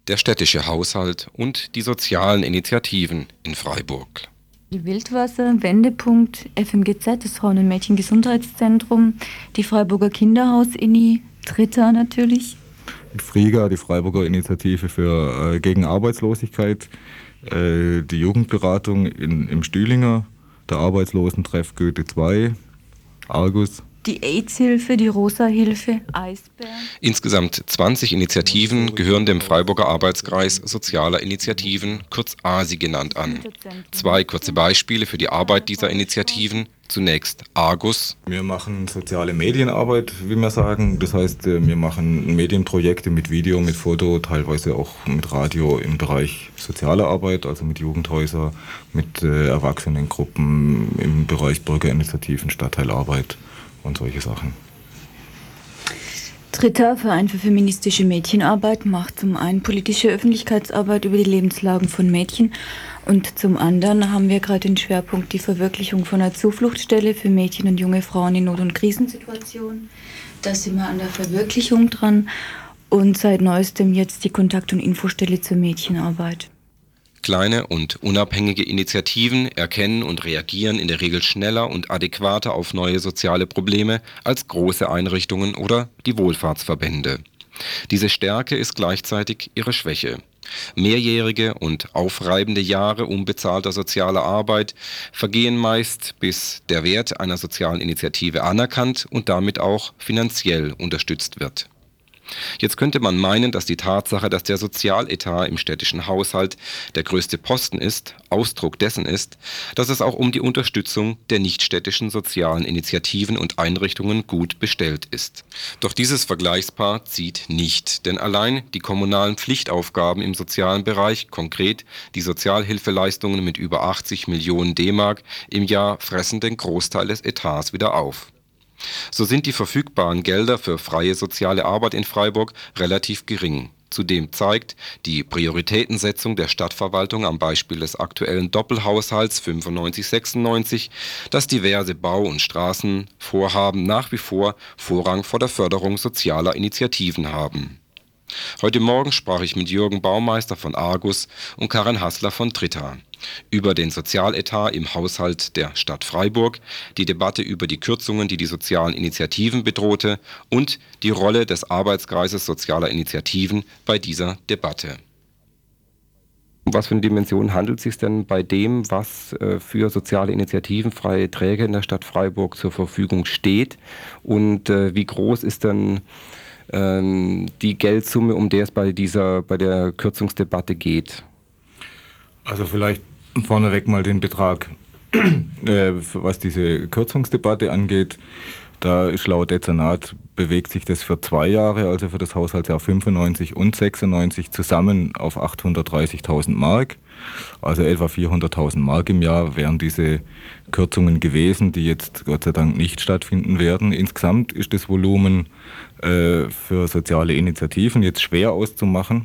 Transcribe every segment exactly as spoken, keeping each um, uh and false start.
der städtische Haushalt und die sozialen Initiativen in Freiburg. Die Wildwasser, Wendepunkt, F M G Z, das Frauen- und Mädchengesundheitszentrum, die Freiburger Kinderhaus-Inni, Dritter natürlich. Die FRIGA, die Freiburger Initiative für äh, gegen Arbeitslosigkeit, äh, die Jugendberatung in, im Stühlinger, der Arbeitslosentreff Goethe zwei, Argus. Die AIDS-Hilfe, die Rosa-Hilfe, Eisbär. Insgesamt zwanzig Initiativen gehören dem Freiburger Arbeitskreis Sozialer Initiativen, kurz A S I genannt, an. Zwei kurze Beispiele für die Arbeit dieser Initiativen. Zunächst Argus. Wir machen soziale Medienarbeit, wie wir sagen. Das heißt, wir machen Medienprojekte mit Video, mit Foto, teilweise auch mit Radio im Bereich soziale Arbeit, also mit Jugendhäusern, mit äh, Erwachsenengruppen im Bereich Bürgerinitiativen, Stadtteilarbeit und solche Sachen. Dritter, Verein für feministische Mädchenarbeit, macht zum einen politische Öffentlichkeitsarbeit über die Lebenslagen von Mädchen und zum anderen haben wir gerade den Schwerpunkt die Verwirklichung von einer Zufluchtsstelle für Mädchen und junge Frauen in Not- und Krisensituationen. Da sind wir an der Verwirklichung dran und seit neuestem jetzt die Kontakt- und Infostelle zur Mädchenarbeit. Kleine und unabhängige Initiativen erkennen und reagieren in der Regel schneller und adäquater auf neue soziale Probleme als große Einrichtungen oder die Wohlfahrtsverbände. Diese Stärke ist gleichzeitig ihre Schwäche. Mehrjährige und aufreibende Jahre unbezahlter sozialer Arbeit vergehen meist, bis der Wert einer sozialen Initiative anerkannt und damit auch finanziell unterstützt wird. Jetzt könnte man meinen, dass die Tatsache, dass der Sozialetat im städtischen Haushalt der größte Posten ist, Ausdruck dessen ist, dass es auch um die Unterstützung der nichtstädtischen sozialen Initiativen und Einrichtungen gut bestellt ist. Doch dieses Vergleichspaar zieht nicht, denn allein die kommunalen Pflichtaufgaben im sozialen Bereich, konkret die Sozialhilfeleistungen mit über achtzig Millionen D-Mark im Jahr, fressen den Großteil des Etats wieder auf. So sind die verfügbaren Gelder für freie soziale Arbeit in Freiburg relativ gering. Zudem zeigt die Prioritätensetzung der Stadtverwaltung am Beispiel des aktuellen Doppelhaushalts fünfundneunzig sechsundneunzig, dass diverse Bau- und Straßenvorhaben nach wie vor Vorrang vor der Förderung sozialer Initiativen haben. Heute Morgen sprach ich mit Jürgen Baumeister von Argus und Karin Hassler von Dritter über den Sozialetat im Haushalt der Stadt Freiburg, die Debatte über die Kürzungen, die die sozialen Initiativen bedrohte, und die Rolle des Arbeitskreises sozialer Initiativen bei dieser Debatte. Um was für eine Dimension handelt es sich denn bei dem, was äh, für soziale Initiativen, freie Träger in der Stadt Freiburg zur Verfügung steht? Und äh, wie groß ist denn ähm, die Geldsumme, um der es bei dieser, bei der Kürzungsdebatte geht? Also vielleicht vorneweg mal den Betrag, äh, was diese Kürzungsdebatte angeht. Da ist laut Dezernat bewegt sich das für zwei Jahre, also für das Haushaltsjahr fünfundneunzig und sechsundneunzig zusammen auf achthundertdreißigtausend Mark. Also etwa vierhunderttausend Mark im Jahr wären diese Kürzungen gewesen, die jetzt Gott sei Dank nicht stattfinden werden. Insgesamt ist das Volumen äh, für soziale Initiativen jetzt schwer auszumachen.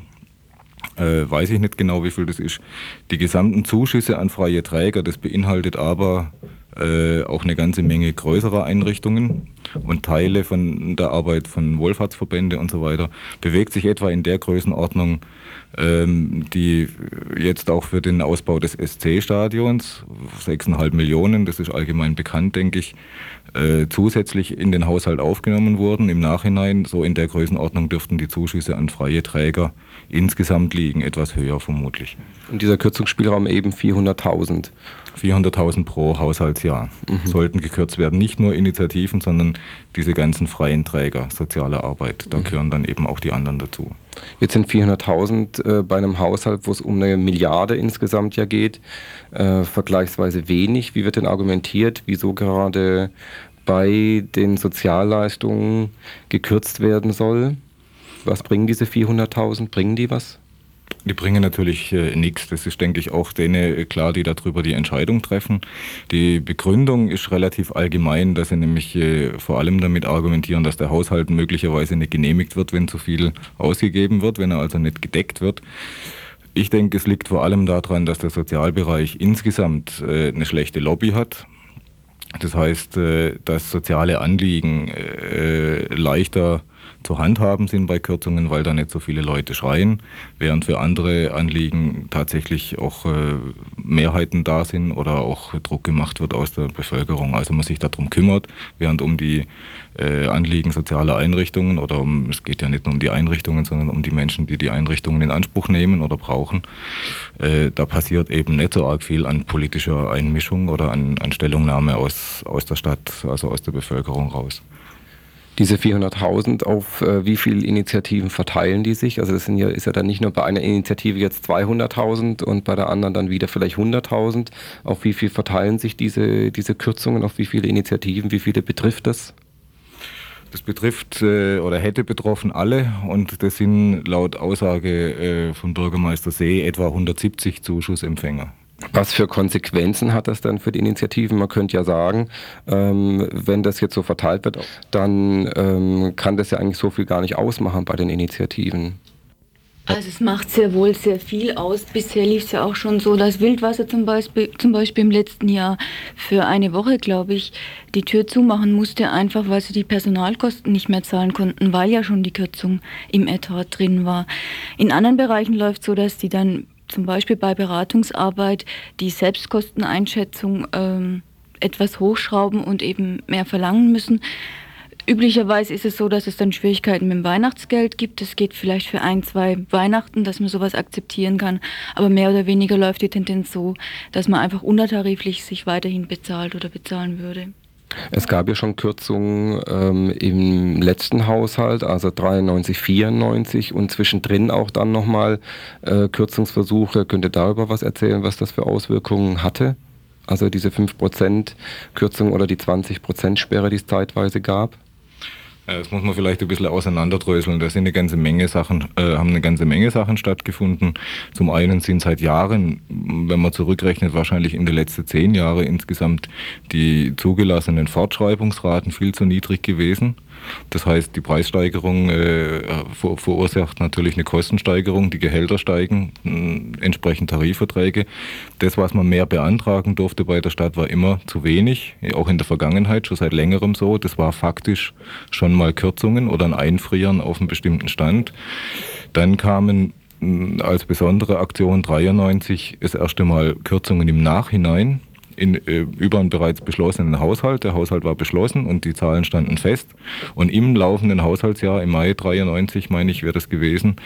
Äh, weiß ich nicht genau, wie viel das ist. Die gesamten Zuschüsse an freie Träger, das beinhaltet aber äh, auch eine ganze Menge größerer Einrichtungen und Teile von der Arbeit von Wohlfahrtsverbände und so weiter, bewegt sich etwa in der Größenordnung, ähm, die jetzt auch für den Ausbau des S C-Stadions, sechs Komma fünf Millionen, das ist allgemein bekannt, denke ich, äh, zusätzlich in den Haushalt aufgenommen wurden. Im Nachhinein, so in der Größenordnung, dürften die Zuschüsse an freie Träger insgesamt liegen, etwas höher vermutlich. Und dieser Kürzungsspielraum eben vierhunderttausend? vierhunderttausend pro Haushaltsjahr mhm. sollten gekürzt werden. Nicht nur Initiativen, sondern diese ganzen freien Träger sozialer Arbeit. Da mhm. gehören dann eben auch die anderen dazu. Jetzt sind vierhunderttausend äh, bei einem Haushalt, wo es um eine Milliarde insgesamt ja geht, äh, vergleichsweise wenig. Wie wird denn argumentiert, wieso gerade bei den Sozialleistungen gekürzt werden soll? Was bringen diese vierhunderttausend? Bringen die was? Die bringen natürlich äh, nichts. Das ist, denke ich, auch denen klar, die darüber die Entscheidung treffen. Die Begründung ist relativ allgemein, dass sie nämlich äh, vor allem damit argumentieren, dass der Haushalt möglicherweise nicht genehmigt wird, wenn zu viel ausgegeben wird, wenn er also nicht gedeckt wird. Ich denke, es liegt vor allem daran, dass der Sozialbereich insgesamt äh, eine schlechte Lobby hat. Das heißt, äh, dass soziale Anliegen äh, leichter zu handhaben sind bei Kürzungen, weil da nicht so viele Leute schreien, während für andere Anliegen tatsächlich auch äh, Mehrheiten da sind oder auch Druck gemacht wird aus der Bevölkerung. Also man sich darum kümmert, während um die äh, Anliegen sozialer Einrichtungen oder um, es geht ja nicht nur um die Einrichtungen, sondern um die Menschen, die die Einrichtungen in Anspruch nehmen oder brauchen. Äh, da passiert eben nicht so arg viel an politischer Einmischung oder an, an Stellungnahme aus, aus der Stadt, also aus der Bevölkerung raus. Diese vierhunderttausend, auf äh, wie viele Initiativen verteilen die sich? Also das sind ja, ist ja dann nicht nur bei einer Initiative jetzt zweihunderttausend und bei der anderen dann wieder vielleicht hunderttausend. Auf wie viel verteilen sich diese, diese Kürzungen, auf wie viele Initiativen, wie viele betrifft das? Das betrifft äh, oder hätte betroffen alle und das sind laut Aussage äh, von Bürgermeister See etwa hundertsiebzig Zuschussempfänger. Was für Konsequenzen hat das dann für die Initiativen? Man könnte ja sagen, ähm, wenn das jetzt so verteilt wird, dann ähm, kann das ja eigentlich so viel gar nicht ausmachen bei den Initiativen. Also es macht sehr wohl sehr viel aus. Bisher lief es ja auch schon so, dass Wildwasser zum Beispiel, zum Beispiel im letzten Jahr für eine Woche, glaube ich, die Tür zumachen musste, einfach weil sie die Personalkosten nicht mehr zahlen konnten, weil ja schon die Kürzung im Etat drin war. In anderen Bereichen läuft es so, dass die dann zum Beispiel bei Beratungsarbeit die Selbstkosteneinschätzung ähm, etwas hochschrauben und eben mehr verlangen müssen. Üblicherweise ist es so, dass es dann Schwierigkeiten mit dem Weihnachtsgeld gibt. Es geht vielleicht für ein, zwei Weihnachten, dass man sowas akzeptieren kann. Aber mehr oder weniger läuft die Tendenz so, dass man einfach untertariflich sich weiterhin bezahlt oder bezahlen würde. Es gab ja schon Kürzungen ähm, im letzten Haushalt, also dreiundneunzig, vierundneunzig und zwischendrin auch dann nochmal äh, Kürzungsversuche. Könnt ihr darüber was erzählen, was das für Auswirkungen hatte? Also diese fünf Prozent Kürzung oder die zwanzig Prozent Sperre, die es zeitweise gab? Das muss man vielleicht ein bisschen auseinanderdröseln. Da sind eine ganze Menge Sachen, äh, haben eine ganze Menge Sachen stattgefunden. Zum einen sind seit Jahren, wenn man zurückrechnet, wahrscheinlich in den letzten zehn Jahren insgesamt die zugelassenen Fortschreibungsraten viel zu niedrig gewesen. Das heißt, die Preissteigerung äh, ver- verursacht natürlich eine Kostensteigerung, die Gehälter steigen, äh, entsprechend Tarifverträge. Das, was man mehr beantragen durfte bei der Stadt, war immer zu wenig, auch in der Vergangenheit, schon seit längerem so. Das war faktisch schon mal Kürzungen oder ein Einfrieren auf einen bestimmten Stand. Dann kamen mh, als besondere Aktion dreiundneunzig das erste Mal Kürzungen im Nachhinein. In, äh, über einen bereits beschlossenen Haushalt. Der Haushalt war beschlossen und die Zahlen standen fest. Und im laufenden Haushaltsjahr, im Mai dreiundneunzig, meine ich, wäre das gewesen,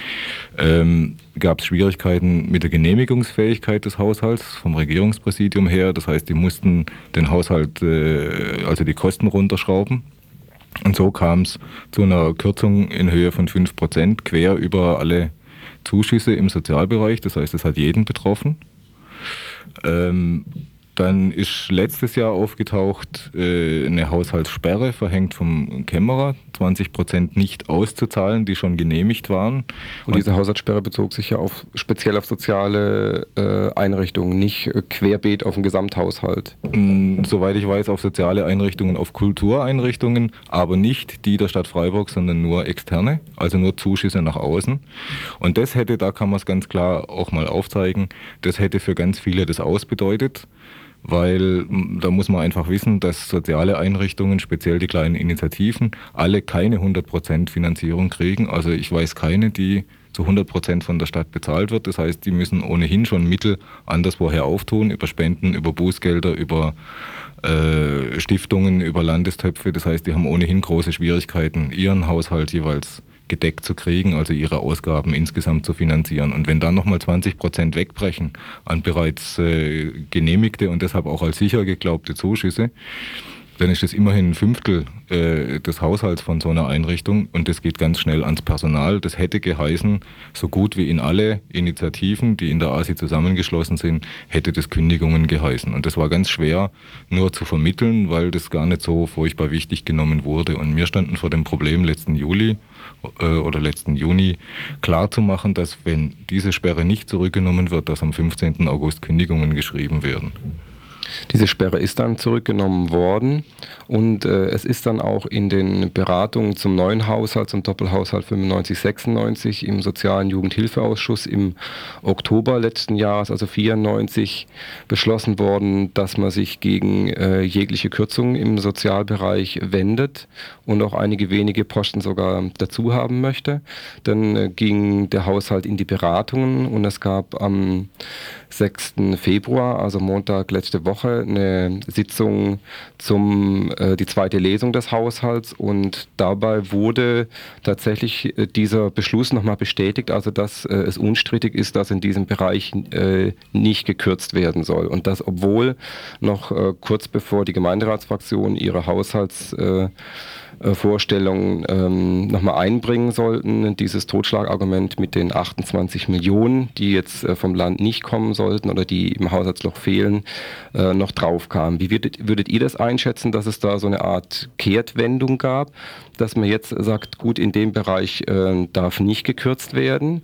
ähm, gab es Schwierigkeiten mit der Genehmigungsfähigkeit des Haushalts vom Regierungspräsidium her. Das heißt, die mussten den Haushalt, äh, also die Kosten runterschrauben. Und so kam es zu einer Kürzung in Höhe von fünf Prozent quer über alle Zuschüsse im Sozialbereich. Das heißt, es hat jeden betroffen. Ähm, Dann ist letztes Jahr aufgetaucht äh, eine Haushaltssperre, verhängt vom Kämmerer, zwanzig Prozent nicht auszuzahlen, die schon genehmigt waren. Und diese Haushaltssperre bezog sich ja auf, speziell auf soziale äh, Einrichtungen, nicht äh, querbeet auf den Gesamthaushalt. Mh, soweit ich weiß, auf soziale Einrichtungen, auf Kultureinrichtungen, aber nicht die der Stadt Freiburg, sondern nur externe, also nur Zuschüsse nach außen. Und das hätte, da kann man es ganz klar auch mal aufzeigen, das hätte für ganz viele das Aus bedeutet. Weil da muss man einfach wissen, dass soziale Einrichtungen, speziell die kleinen Initiativen, alle keine hundert Prozent Finanzierung kriegen. Also ich weiß keine, die zu hundert Prozent von der Stadt bezahlt wird. Das heißt, die müssen ohnehin schon Mittel anderswoher auftun, über Spenden, über Bußgelder, über äh, Stiftungen, über Landestöpfe. Das heißt, die haben ohnehin große Schwierigkeiten, ihren Haushalt jeweils gedeckt zu kriegen, also ihre Ausgaben insgesamt zu finanzieren. Und wenn dann nochmal zwanzig Prozent wegbrechen an bereits äh, genehmigte und deshalb auch als sicher geglaubte Zuschüsse, dann ist das immerhin ein Fünftel äh, des Haushalts von so einer Einrichtung und das geht ganz schnell ans Personal. Das hätte geheißen, so gut wie in alle Initiativen, die in der A S I zusammengeschlossen sind, hätte das Kündigungen geheißen. Und das war ganz schwer nur zu vermitteln, weil das gar nicht so furchtbar wichtig genommen wurde. Und wir standen vor dem Problem letzten Juli äh, oder letzten Juni klar zu machen, dass wenn diese Sperre nicht zurückgenommen wird, dass am fünfzehnten August Kündigungen geschrieben werden. Diese Sperre ist dann zurückgenommen worden und äh, es ist dann auch in den Beratungen zum neuen Haushalt, zum Doppelhaushalt fünfundneunzig sechsundneunzig im Sozialen Jugendhilfeausschuss im Oktober letzten Jahres, also vierundneunzig, beschlossen worden, dass man sich gegen äh, jegliche Kürzungen im Sozialbereich wendet und auch einige wenige Posten sogar dazu haben möchte. Dann äh, ging der Haushalt in die Beratungen und es gab am sechsten Februar, also Montag letzte Woche, eine Sitzung zum äh, die zweite Lesung des Haushalts und dabei wurde tatsächlich äh, dieser Beschluss nochmal bestätigt, also dass äh, es unstrittig ist, dass in diesem Bereich äh, nicht gekürzt werden soll und das, obwohl noch äh, kurz bevor die Gemeinderatsfraktion ihre Haushalts äh, Vorstellungen ähm, nochmal einbringen sollten. Dieses Totschlagargument mit den achtundzwanzig Millionen, die jetzt äh, vom Land nicht kommen sollten oder die im Haushaltsloch fehlen, äh, noch drauf kam. Wie würdet, würdet ihr das einschätzen, dass es da so eine Art Kehrtwendung gab, dass man jetzt sagt, gut, in dem Bereich äh, darf nicht gekürzt werden?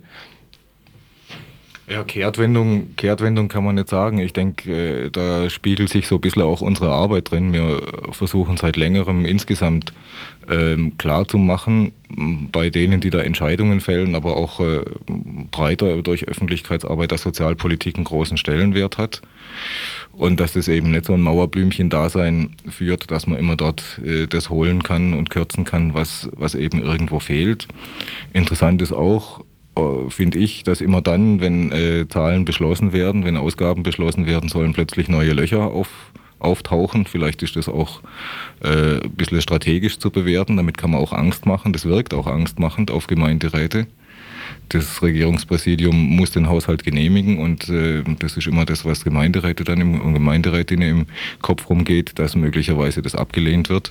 Ja, Kehrtwendung, Kehrtwendung kann man nicht sagen. Ich denke, äh, da spiegelt sich so ein bisschen auch unsere Arbeit drin. Wir versuchen seit längerem insgesamt ähm, klar zu machen, bei denen, die da Entscheidungen fällen, aber auch äh, breiter durch Öffentlichkeitsarbeit, dass Sozialpolitik einen großen Stellenwert hat. Und dass es eben nicht so ein Mauerblümchen-Dasein führt, dass man immer dort äh, das holen kann und kürzen kann, was, was eben irgendwo fehlt. Interessant ist auch, finde ich, dass immer dann, wenn äh, Zahlen beschlossen werden, wenn Ausgaben beschlossen werden sollen, plötzlich neue Löcher auf, auftauchen. Vielleicht ist das auch äh, ein bisschen strategisch zu bewerten. Damit kann man auch Angst machen. Das wirkt auch angstmachend auf Gemeinderäte. Das Regierungspräsidium muss den Haushalt genehmigen und äh, das ist immer das, was Gemeinderäte dann im, und Gemeinderätinnen im Kopf rumgeht, dass möglicherweise das abgelehnt wird.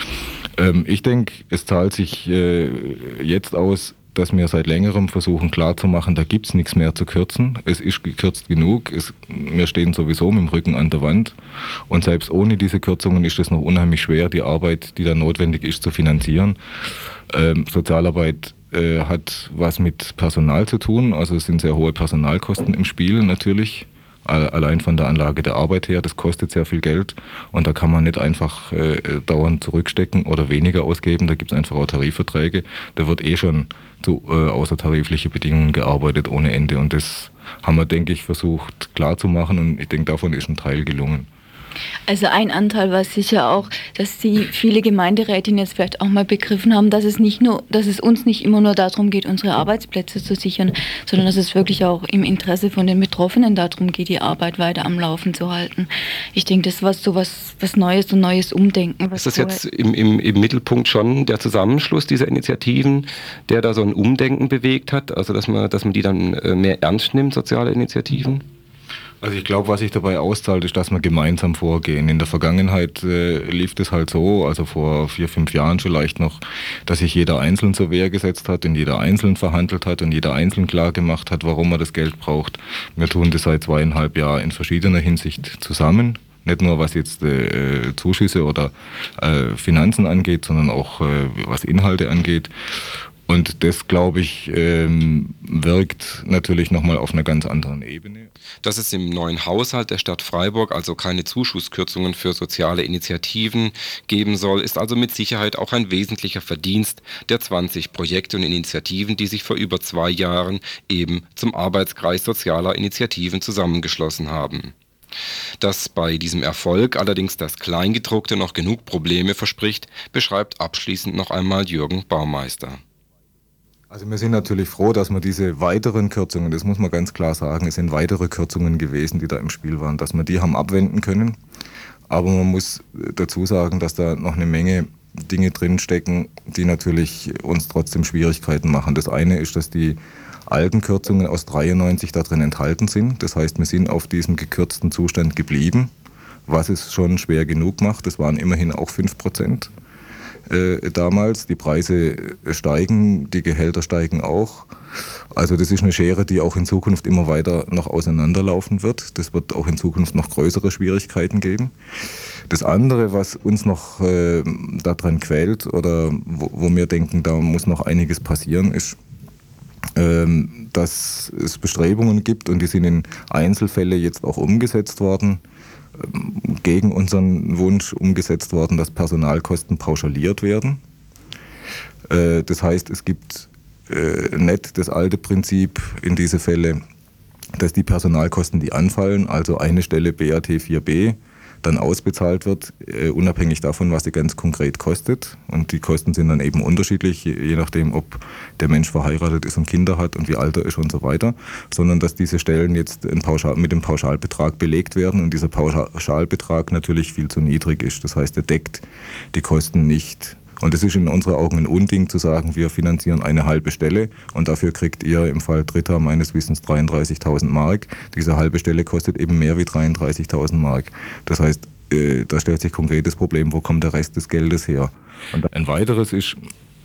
Ähm, ich denke, es zahlt sich äh, jetzt aus, dass wir seit längerem versuchen klarzumachen, da gibt es nichts mehr zu kürzen. Es ist gekürzt genug. Es, wir stehen sowieso mit dem Rücken an der Wand. Und selbst ohne diese Kürzungen ist es noch unheimlich schwer, die Arbeit, die da notwendig ist, zu finanzieren. Ähm, Sozialarbeit äh, hat was mit Personal zu tun. Also es sind sehr hohe Personalkosten im Spiel natürlich. Allein von der Anlage der Arbeit her, das kostet sehr viel Geld und da kann man nicht einfach äh, dauernd zurückstecken oder weniger ausgeben, da gibt es einfach auch Tarifverträge, da wird eh schon zu äh, außertarifliche Bedingungen gearbeitet ohne Ende und das haben wir, denke ich, versucht klarzumachen und ich denke, davon ist ein Teil gelungen. Also ein Anteil war sicher auch, dass die viele Gemeinderätinnen jetzt vielleicht auch mal begriffen haben, dass es nicht nur, dass es uns nicht immer nur darum geht, unsere Arbeitsplätze zu sichern, sondern dass es wirklich auch im Interesse von den Betroffenen darum geht, die Arbeit weiter am Laufen zu halten. Ich denke, das war so was, was Neues und neues Umdenken. Ist das jetzt im, im, im Mittelpunkt schon der Zusammenschluss dieser Initiativen, der da so ein Umdenken bewegt hat, also dass man, dass man die dann mehr ernst nimmt, soziale Initiativen? Also ich glaube, was sich dabei auszahlt, ist, dass wir gemeinsam vorgehen. In der Vergangenheit äh, lief das halt so, also vor vier, fünf Jahren vielleicht noch, dass sich jeder einzeln zur Wehr gesetzt hat und jeder einzeln verhandelt hat und jeder einzeln klar gemacht hat, warum er das Geld braucht. Wir tun das seit zweieinhalb Jahren in verschiedener Hinsicht zusammen. Nicht nur was jetzt äh, Zuschüsse oder äh, Finanzen angeht, sondern auch äh, was Inhalte angeht. Und das, glaube ich, ähm, wirkt natürlich nochmal auf einer ganz anderen Ebene. Dass es im neuen Haushalt der Stadt Freiburg also keine Zuschusskürzungen für soziale Initiativen geben soll, ist also mit Sicherheit auch ein wesentlicher Verdienst der zwanzig Projekte und Initiativen, die sich vor über zwei Jahren eben zum Arbeitskreis sozialer Initiativen zusammengeschlossen haben. Dass bei diesem Erfolg allerdings das Kleingedruckte noch genug Probleme verspricht, beschreibt abschließend noch einmal Jürgen Baumeister. Also wir sind natürlich froh, dass wir diese weiteren Kürzungen, das muss man ganz klar sagen, es sind weitere Kürzungen gewesen, die da im Spiel waren, dass wir die haben abwenden können. Aber man muss dazu sagen, dass da noch eine Menge Dinge drinstecken, die natürlich uns trotzdem Schwierigkeiten machen. Das eine ist, dass die alten Kürzungen aus dreiundneunzig da drin enthalten sind. Das heißt, wir sind auf diesem gekürzten Zustand geblieben, was es schon schwer genug macht. Das waren immerhin auch fünf Prozent. Äh, damals. Die Preise steigen, die Gehälter steigen auch. Also das ist eine Schere, die auch in Zukunft immer weiter noch auseinanderlaufen wird. Das wird auch in Zukunft noch größere Schwierigkeiten geben. Das andere, was uns noch äh, daran quält oder wo, wo wir denken, da muss noch einiges passieren, ist, ähm, dass es Bestrebungen gibt und die sind in Einzelfälle jetzt auch umgesetzt worden, gegen unseren Wunsch umgesetzt worden, dass Personalkosten pauschaliert werden. Äh, das heißt, es gibt äh, nicht das alte Prinzip in diese Fälle, dass die Personalkosten, die anfallen, also eine Stelle B A T vier b, dann ausbezahlt wird, äh, unabhängig davon, was sie ganz konkret kostet. Und die Kosten sind dann eben unterschiedlich, je, je nachdem, ob der Mensch verheiratet ist und Kinder hat und wie alt er ist und so weiter. Sondern dass diese Stellen jetzt in Pauschal, mit dem Pauschalbetrag belegt werden und dieser Pauschalbetrag natürlich viel zu niedrig ist. Das heißt, er deckt die Kosten nicht. Und es ist in unseren Augen ein Unding zu sagen, wir finanzieren eine halbe Stelle und dafür kriegt ihr im Fall Dritter meines Wissens dreiunddreißigtausend Mark. Diese halbe Stelle kostet eben mehr wie dreiunddreißigtausend Mark. Das heißt, äh, da stellt sich konkret das Problem, wo kommt der Rest des Geldes her? Und ein weiteres ist,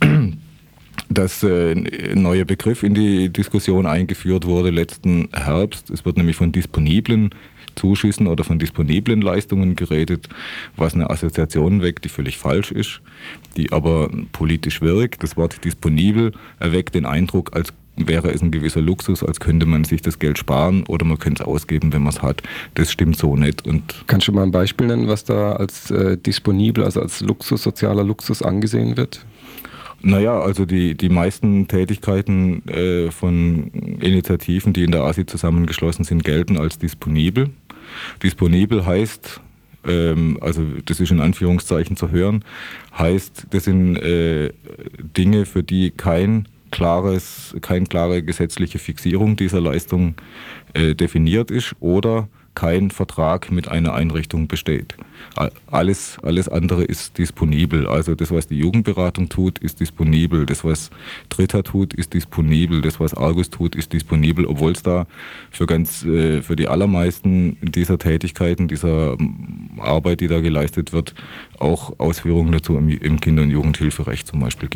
dass äh, ein neuer Begriff in die Diskussion eingeführt wurde letzten Herbst. Es wird nämlich von disponiblen Zuschüssen oder von disponiblen Leistungen geredet, was eine Assoziation weckt, die völlig falsch ist, die aber politisch wirkt. Das Wort disponibel erweckt den Eindruck, als wäre es ein gewisser Luxus, als könnte man sich das Geld sparen oder man könnte es ausgeben, wenn man es hat. Das stimmt so nicht. Und kannst du mal ein Beispiel nennen, was da als äh, disponibel, also als Luxus, sozialer Luxus angesehen wird? Naja, also die, die meisten Tätigkeiten äh, von Initiativen, die in der A S I zusammengeschlossen sind, gelten als disponibel. Disponibel heißt, ähm, also das ist in Anführungszeichen zu hören, heißt, das sind äh, Dinge, für die kein klares, keine klare gesetzliche Fixierung dieser Leistung äh, definiert ist oder kein Vertrag mit einer Einrichtung besteht. Alles, alles andere ist disponibel. Also das, was die Jugendberatung tut, ist disponibel. Das, was Dritter tut, ist disponibel. Das, was Argus tut, ist disponibel, obwohl es da für ganz, für die allermeisten dieser Tätigkeiten, dieser Arbeit, die da geleistet wird, auch Ausführungen dazu im Kinder- und Jugendhilferecht zum Beispiel gibt.